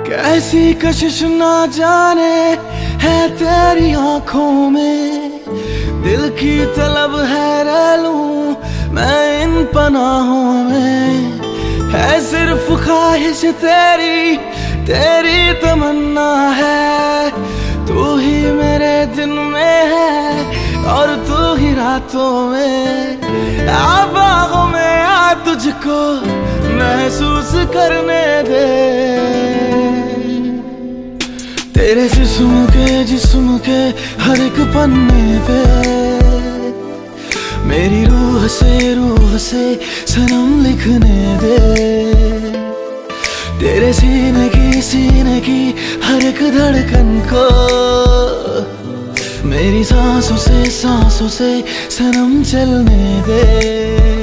कैसी कशिश ना जाने है तेरी आंखों में, दिल की तलब है रह लूं मैं इन पनाहों में। है सिर्फ ख्वाहिश तेरी, तेरी तमन्ना है, तू ही मेरे दिन में है और तू ही रातों में। आ बागों में आ तुझको महसूस करने दे, तेरे जिस्म के हर एक पन्ने पे मेरी रूह से सनम लिखने दे। तेरे सीने की हर एक धड़कन को मेरी सांसों से सनम चलने दे।